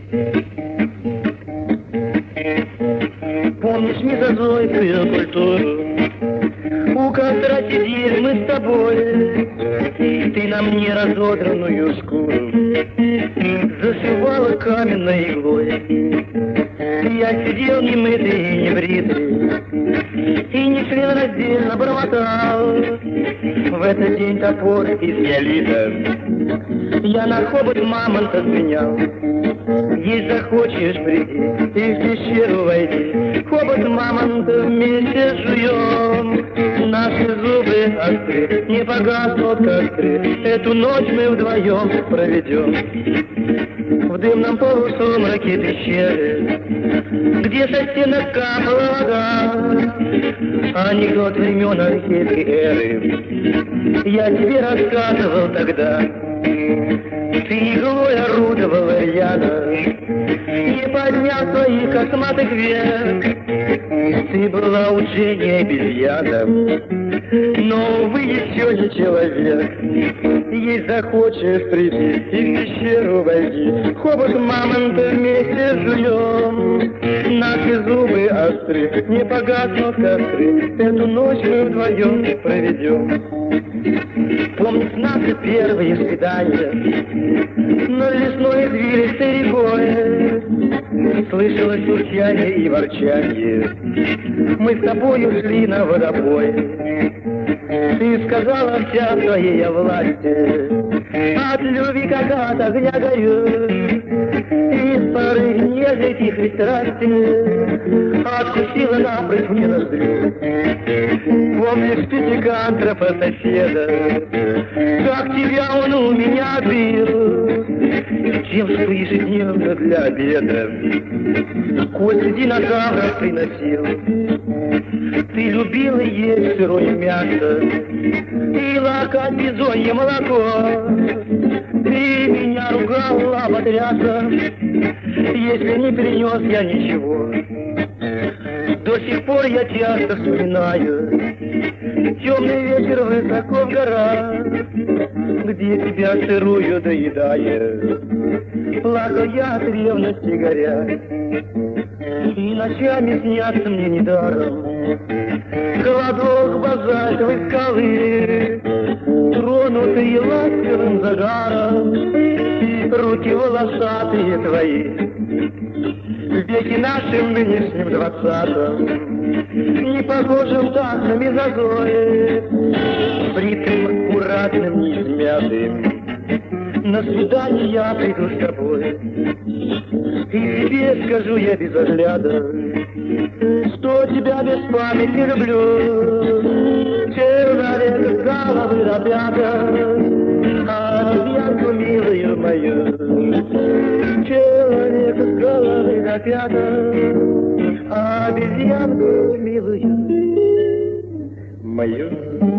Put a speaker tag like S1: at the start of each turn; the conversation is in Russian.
S1: Помнишь мезозойскую культуру? У костра сидели мы с тобой, ты на мне разодранную шкуру зашивала каменной иглой. Я сидел немытый и небритый, и нечленораздельно бормотал в этот день топор из неолита. Я на хобот мамонта сменял. Если захочешь, приди и в пещеру войди. Хобот мамонта вместе жуем. Наши зубы остры, не погаснут костры. Эту ночь мы вдвоем проведем в дымном полусумраке пещеры, где со стенок капала вода. Анекдот времен архейской эры я тебе рассказывал тогда. Ты иглой орудовал рьяно, не поднял своих косматых век. Ты была уже не обезьяна, но, увы, еще не человек. Если захочешь прийти и в пещеру войди, хобот мамонта вместе жуем. Наши зубы остры, не погаснут костры. Эту ночь мы вдвоем проведем. Помнишь наши первые свидания на лесной извилистой рекой? Слышалось урчание и ворчание, мы с тобой ушли на водопой. Ты сказала вся твоей власти, от любви как от огня горю. Из поры нежной тихой страсти откусила напрочь мне ноздрю. Помнишь пятикантропа соседа, как тебя он у меня бил? Чем что ежедневно для обеда кости динозавров приносил. Ты любила есть сырое мясо и лакать бизонье молоко. Ты меня ругала потряса, если не принес я ничего. До сих пор я часто вспоминаю темный вечер высоко в горах, где тебя сырую доедая, плакал я от ревности горя. И ночами снятся мне недаром холодок базальтовой скалы, тронутые ласковым загаром руки волосатые твои. В веке нашим нынешним 20-м, не похожим так на мезозой, бритым, аккуратным, неизмятым, на свидание я приду с тобой. И тебе скажу я без огляда, что тебя без памяти люблю. Человек с головы до пяток, обезьянку милую мою. Человек с головы до пяток, обезьянку милую мою.